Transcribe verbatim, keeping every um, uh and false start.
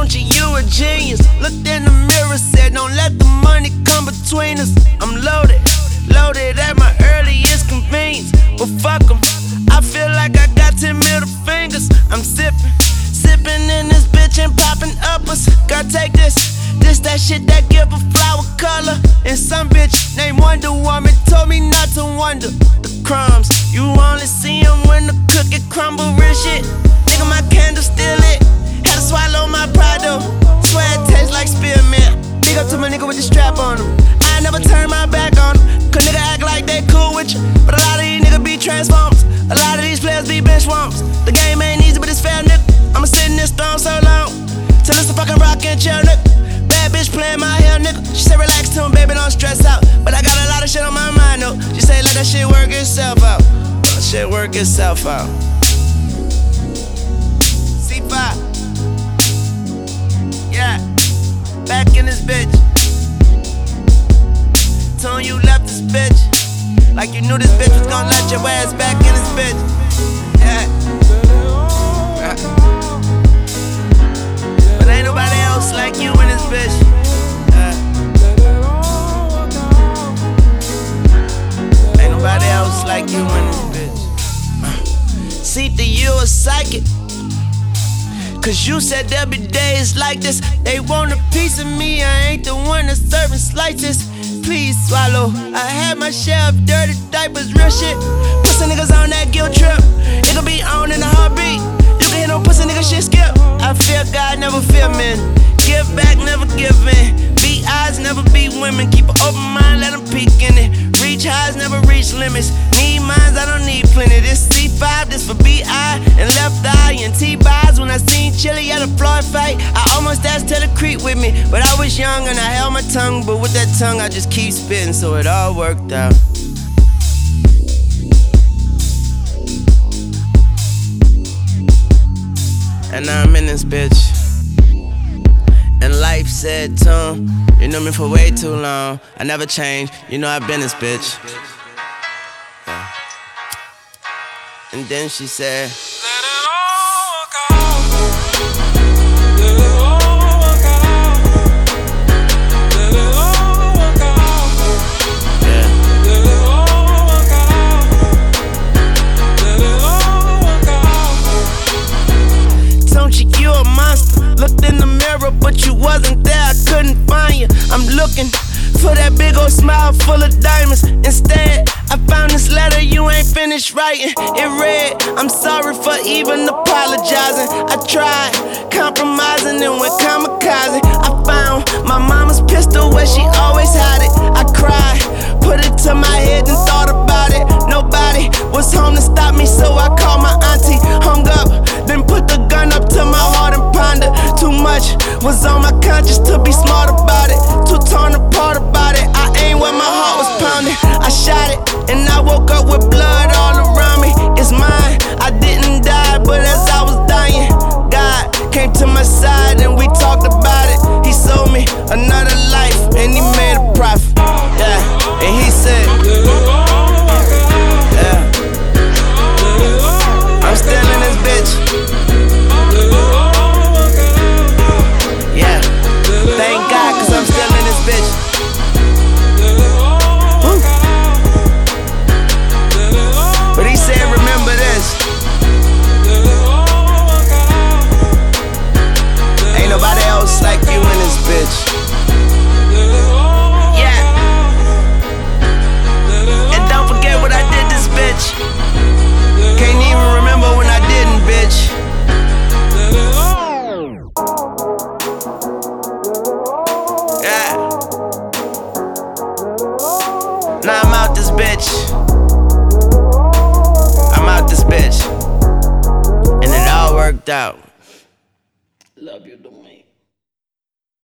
Told you you a genius. Looked in the mirror, said don't let the money come between us. I'm loaded, loaded at my earliest convenience. But fuck 'em, I feel like I got ten middle fingers. I'm sipping, sipping in this bitch and popping uppers. Girl, take this, this that shit that give a flower color. And some bitch named Wonder Woman told me not to wonder. The crumbs, you only see them when the cookie crumble. Real shit, nigga, my candle still lit. Had to swallow my pride though. Swear it tastes like spearmint. Big up to my nigga with the strap on him. I never turn my back on him. Cause nigga act like they cool with you, but a lot of these niggas be transformers. A lot of these players be bench warmers. The game ain't easy, but it's fair, nigga. I'ma sit in this throne so long till it's a fucking rock and chill, nigga. Bad bitch playing my hair, nigga. She said relax to him, baby, don't stress out. But I got a lot of shit on my mind, though. She say let that shit work itself out. Let that shit work itself out. C five. Yeah. Back in this bitch. Told you left this bitch like you knew this bitch was gonna let your ass back in this bitch. Yeah. But ain't nobody else like you in this bitch. Yeah. Ain't nobody else like you in this bitch. See that you a psychic, cause you said there'll be days like this. They want a piece of me, I ain't the one that's serving slices. Please swallow. I had my share of dirty diapers, real shit. Pussy niggas on that guilt trip. It'll be on in a heartbeat. You can hit no pussy nigga shit skip. I fear God, never fear men. Give back, never give in. Be eyes, never be women. Keep an open mind, let them peek in it. Reach highs, never reach limits. Need minds, I don't need plenty. This C five, this for B I and left eye and T-buys. When I seen Chili at a Floyd fight, I almost asked her to creep with me, but I was young and I held my tongue. But with that tongue, I just keep spitting, so it all worked out. And now I'm in this bitch. And life said to him, you know me for way too long. I never changed, you know I've been this bitch. Yeah. And then she said, let it all go. Let it all go. Let it all go. Yeah. Let it all go. Let it all go. Don't you, you a monster. Looked in the mirror, but you wasn't there, I couldn't find you. I'm looking for that big old smile full of diamonds. Instead, I found this letter you ain't finished writing. It read, I'm sorry for even apologizing. I tried compromising and went kamikaze. I found my mama's pistol where she always had it. I cried, put it to my head and thought about it. Nobody was home to stop me, so I called my auntie. Hung up, then put the gun up to my heart and pondered. Too much was on my conscience to be smart about it. Too torn apart about it. I aimed where my heart was pounding. I shot it, and I woke up with blood all around me. It's mine, I didn't die, but as I was dying, God came to my side and we talked about it. He sold me another life and he made a profit. Yeah, and he said, yeah, I'm still in this bitch. Yeah, thank God, cause I'm still in this bitch. Woo. But he said, remember this. Ain't nobody else like you in this bitch. Yeah. And don't forget what I did this bitch. Can't even remember when I didn't, bitch. Yeah. Now I'm out this bitch. I'm out this bitch. And it all worked out. Love you the most.